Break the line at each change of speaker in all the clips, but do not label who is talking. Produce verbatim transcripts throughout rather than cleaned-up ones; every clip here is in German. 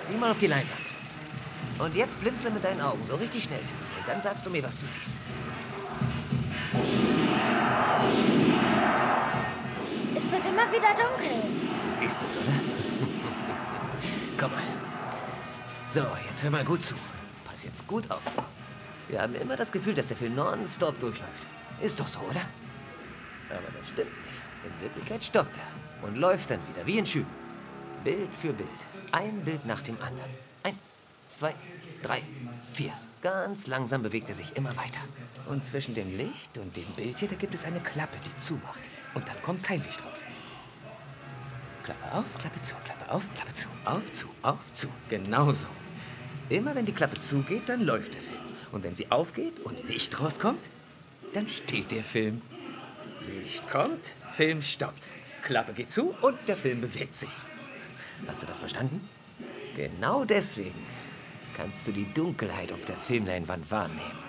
Sieh mal auf die Leinwand. Und jetzt blinzle mit deinen Augen, so richtig schnell. Und dann sagst du mir, was du siehst.
Es wird immer wieder dunkel.
Siehst es, oder? Komm mal. So, jetzt hör mal gut zu. Pass jetzt gut auf. Wir haben immer das Gefühl, dass der Film nonstop durchläuft. Ist doch so, oder? Aber das stimmt nicht. In Wirklichkeit stoppt er und läuft dann wieder, wie in Schüben. Bild für Bild. Ein Bild nach dem anderen. Eins, zwei, drei, vier. Ganz langsam bewegt er sich immer weiter. Und zwischen dem Licht und dem Bild hier, da gibt es eine Klappe, die zumacht. Und dann kommt kein Licht raus. Klappe auf, Klappe zu, Klappe auf, Klappe zu, auf, zu, auf, zu. Genau so. Immer wenn die Klappe zugeht, dann läuft der Film. Und wenn sie aufgeht und Licht rauskommt, dann steht der Film. Licht kommt, Film stoppt. Klappe geht zu und der Film bewegt sich. Hast du das verstanden? Genau deswegen kannst du die Dunkelheit auf der Filmleinwand wahrnehmen.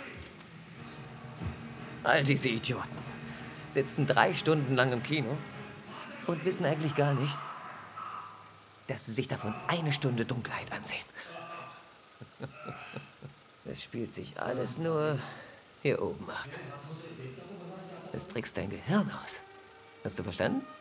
All diese Idioten sitzen drei Stunden lang im Kino und wissen eigentlich gar nicht, dass sie sich davon eine Stunde Dunkelheit ansehen. Es spielt sich alles nur hier oben ab. Es trickst dein Gehirn aus. Hast du verstanden?